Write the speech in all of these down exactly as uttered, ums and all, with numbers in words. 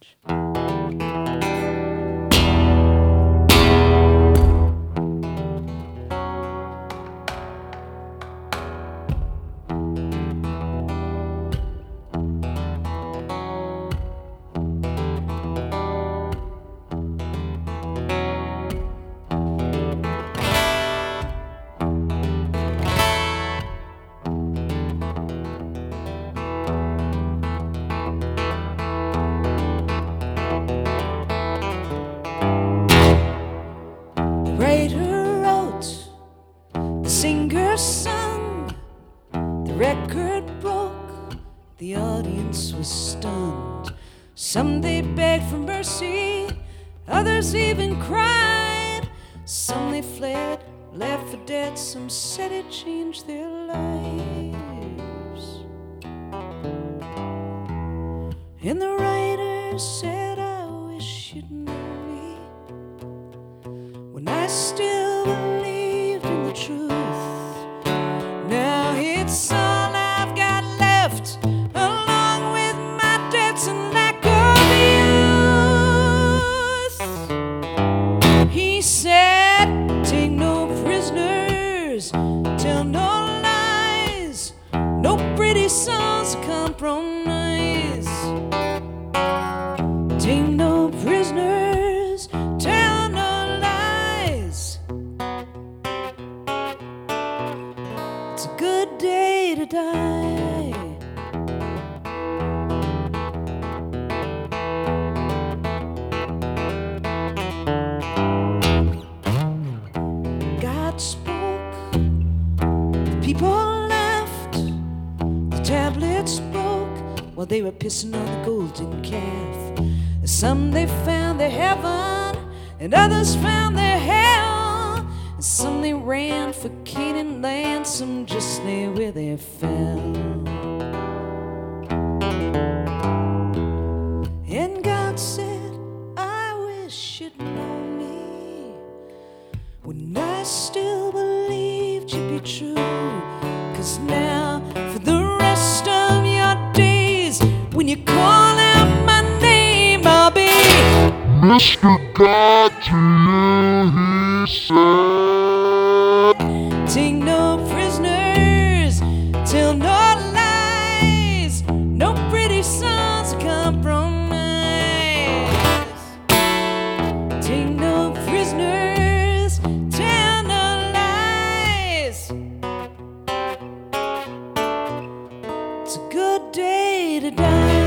much. Writer wrote, the singer sung, the record broke, the audience was stunned. Some they begged for mercy, others even cried. Some they fled, left for dead, some said it changed their lives. And the writer said, I wish you'd known me when I still believed in the truth. Now it's all I've got left, along with my debts and lack of youth. He said, take no prisoners, tell no lies, no pretty songs to compromise. Take no prisoners, tell no lies. It's a good day to die. God spoke, the people laughed, the tablet spoke while they were pissing on the golden calf. Some they found their heaven, and others found their hell. And some they ran for Canaan land, some just lay where they fell. And God said, I wish you'd known me when I still believed you'd be true. 'Cause now for the rest of your days, when you call out my name, I'll be Mister God to you, he said. take no prisoners, tell no lies, no pretty songs to compromise. Take no prisoners, tell no lies. It's a good day to die.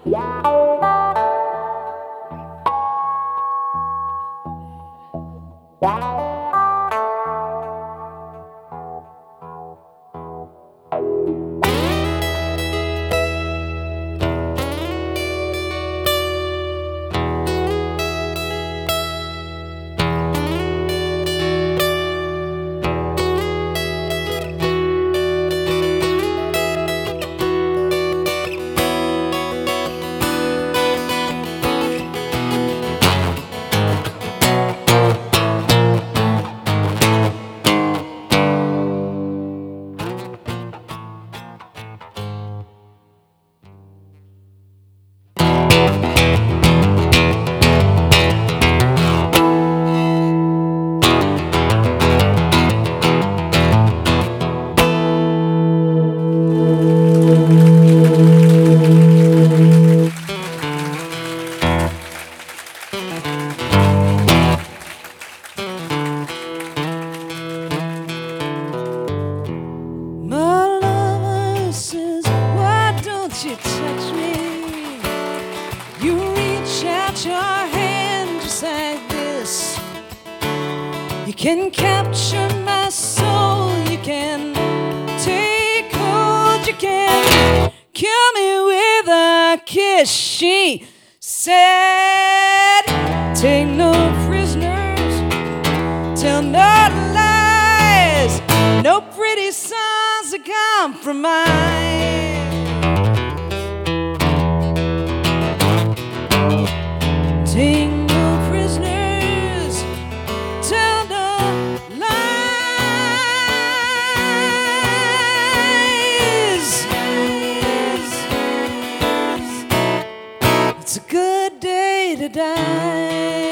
You touch me, you reach out your hand just like this. You can capture my soul, you can take hold, you can kill me with a kiss. She said, take no prisoners, tell no lies, no pretty songs that compromise. Take no prisoners, tell no lies. It's a good day to die.